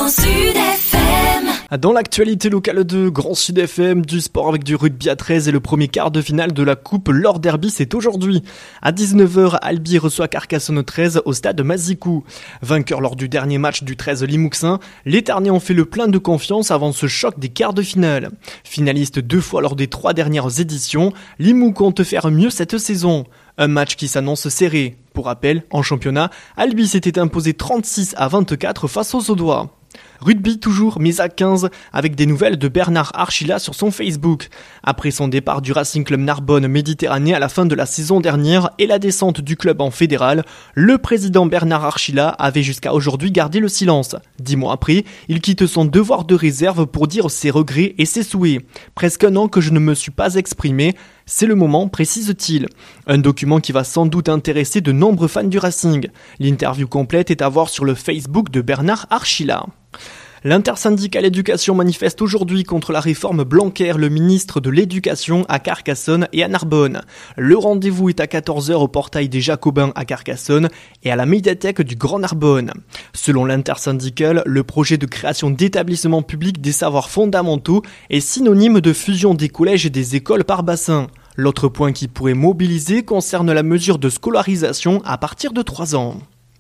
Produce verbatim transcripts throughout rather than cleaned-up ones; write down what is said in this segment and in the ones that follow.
Sud F M. Dans l'actualité locale de Grand Sud F M, du sport avec du rugby à treize et le premier quart de finale de la Coupe Lord Derby, c'est aujourd'hui. À dix-neuf heures, Albi reçoit Carcassonne treize au stade Mazikou. Vainqueur lors du dernier match du treize Limouxin, les Tarnais ont fait le plein de confiance avant ce choc des quarts de finale. Finaliste deux fois lors des trois dernières éditions, Limoux compte faire mieux cette saison. Un match qui s'annonce serré. Pour rappel, en championnat, Albi s'était imposé trente-six à vingt-quatre face aux Audois. Rugby toujours, mais à quinze, avec des nouvelles de Bernard Archila sur son Facebook. Après son départ du Racing Club Narbonne Méditerranée à la fin de la saison dernière et la descente du club en fédéral, le président Bernard Archila avait jusqu'à aujourd'hui gardé le silence. Dix mois après, il quitte son devoir de réserve pour dire ses regrets et ses souhaits. Presque un an que je ne me suis pas exprimé, c'est le moment, précise-t-il. Un document qui va sans doute intéresser de nombreux fans du Racing. L'interview complète est à voir sur le Facebook de Bernard Archila. L'intersyndicale éducation manifeste aujourd'hui contre la réforme Blanquer, le ministre de l'éducation à Carcassonne et à Narbonne. Le rendez-vous est à quatorze heures au portail des Jacobins à Carcassonne et à la médiathèque du Grand Narbonne. Selon l'intersyndicale, le projet de création d'établissements publics des savoirs fondamentaux est synonyme de fusion des collèges et des écoles par bassin. L'autre point qui pourrait mobiliser concerne la mesure de scolarisation à partir de trois ans.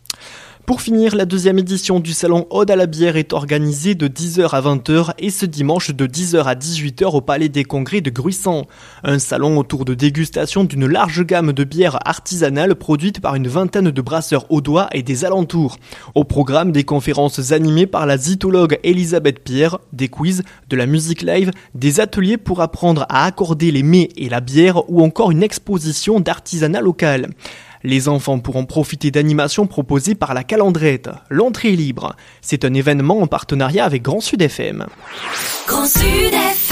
Pour finir, la deuxième édition du salon Ode à la bière est organisée de dix heures à vingt heures et ce dimanche de dix heures à dix-huit heures au Palais des Congrès de Gruissant. Un salon autour de dégustation d'une large gamme de bières artisanales produites par une vingtaine de brasseurs audois et des alentours. Au programme, des conférences animées par la zytologue Elisabeth Pierre, des quiz, de la musique live, des ateliers pour apprendre à accorder les mets et la bière ou encore une exposition d'artisanat local. Les enfants pourront profiter d'animations proposées par la Calandrette. L'entrée est libre. C'est un événement en partenariat avec Grand Sud F M. Grand Sud F M.